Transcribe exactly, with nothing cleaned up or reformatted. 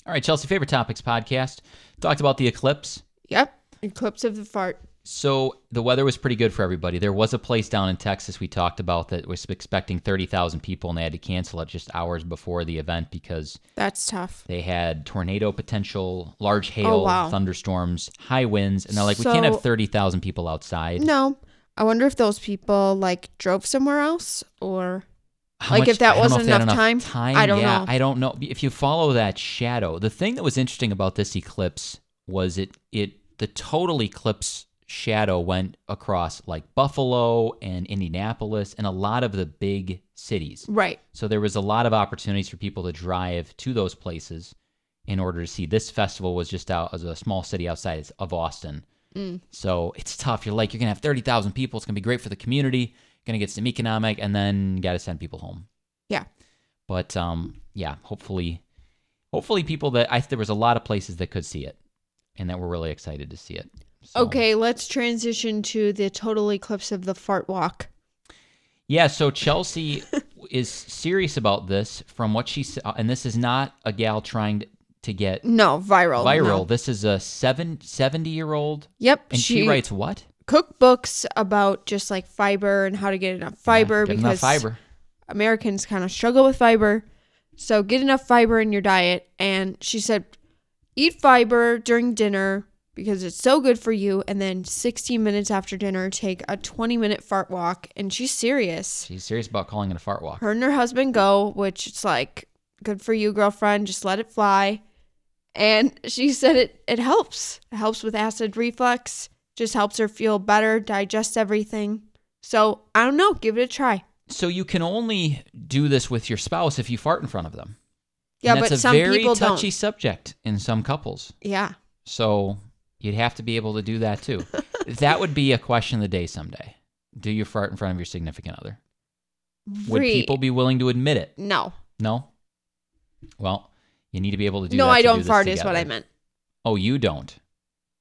All right, Chelsea, Favorite Topics podcast. Talked about the eclipse. Yep. Eclipse of the fart. So the weather was pretty good for everybody. There was a place down in Texas we talked about that was expecting thirty thousand people, and they had to cancel it just hours before the event because That's tough. they had tornado potential, large hail, Oh, wow. thunderstorms, high winds, and they're like, we So- can't have thirty thousand people outside. No. I wonder if those people, like, drove somewhere else or... How Like, much- if that I don't know wasn't if they had enough time? time? I don't yeah, know. I don't know. If you follow that shadow, the thing that was interesting about this eclipse was it it the total eclipse shadow went across like Buffalo and Indianapolis and a lot of the big cities. Right. So there was a lot of opportunities for people to drive to those places in order to see. This festival was just out as a small city outside of Austin. Mm. So it's tough. You're like, you're going to have thirty thousand people. It's going to be great for the community. Going to get some economic, and then got to send people home. Yeah. But um, yeah, hopefully, hopefully people that I there was a lot of places that could see it, and that were really excited to see it. So, Okay, let's transition to the total eclipse of the fart walk. Yeah, so Chelsea is serious about this. From what she said, and this is not a gal trying to, to get No, viral. viral. no. This is a seven, seventy year old, Yep. and she, writes what? cookbooks about just like fiber and how to get enough fiber Yeah, get because enough fiber. Americans kind of struggle with fiber. So get enough fiber in your diet. And she said, eat fiber during dinner because it's so good for you. And then sixteen minutes after dinner, take a twenty minute fart walk. And she's serious. She's serious about calling it a fart walk. Her and her husband go, which it's like, good for you, girlfriend. Just let it fly. And she said it, it helps. It helps with acid reflux. Just helps her feel better, digest everything. So, I don't know. Give it a try. So you can only do this with your spouse if you fart in front of them. Yeah, And but that's some a very people touchy don't. subject in some couples. Yeah. So you'd have to be able to do that too. That would be a question of the day someday. Do you fart in front of your significant other? Would Re- people be willing to admit it? No. No? Well, you need to be able to do No, that. I to don't do this fart is what together. I meant. Oh, you don't?